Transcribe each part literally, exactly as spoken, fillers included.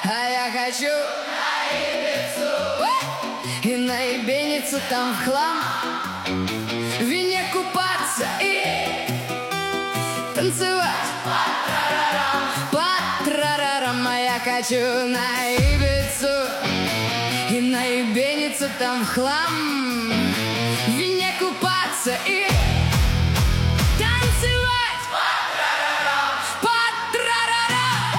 А я хочу на Ибицу, и на Ибеницу там в хлам, в вине купаться и танцевать па-трарарам. А я хочу на Ибицу, и на Ибеницу там в хлам, в вине купаться и танцевать па-трарарам, па-трарарам.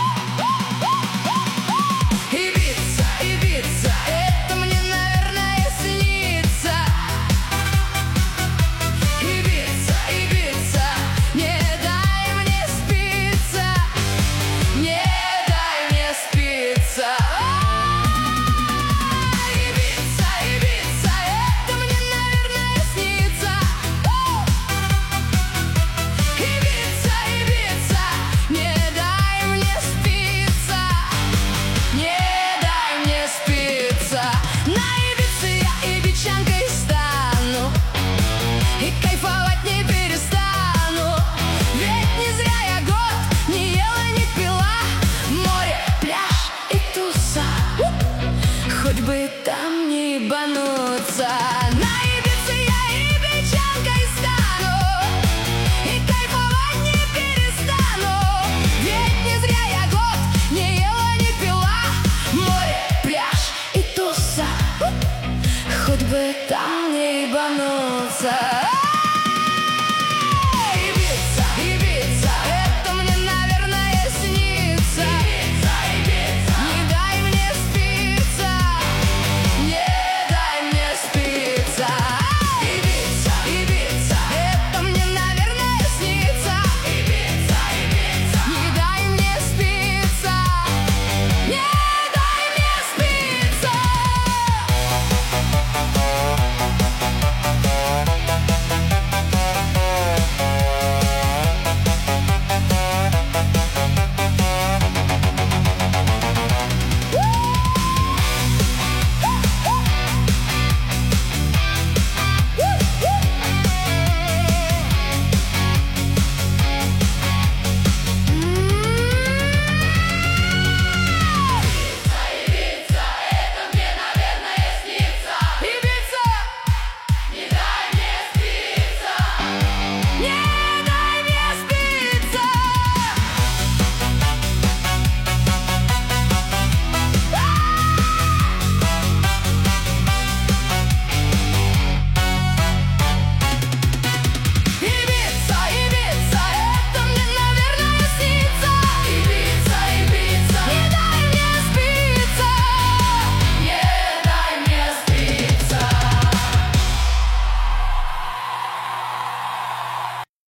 Ибица, Ибица, это мне, наверное, снится. Ибица, Ибица, не дай мне спиться, не дай мне спиться. Ибица, Ибица, это мне, наверное, снится. Ибица, Ибица, не дай мне спиться, не дай мне спиться. На Ибице я ибичанкой стану и кайфовать не перестану. Ведь не зря я год не ела, не пила. Море, пляж и туса, хоть бы и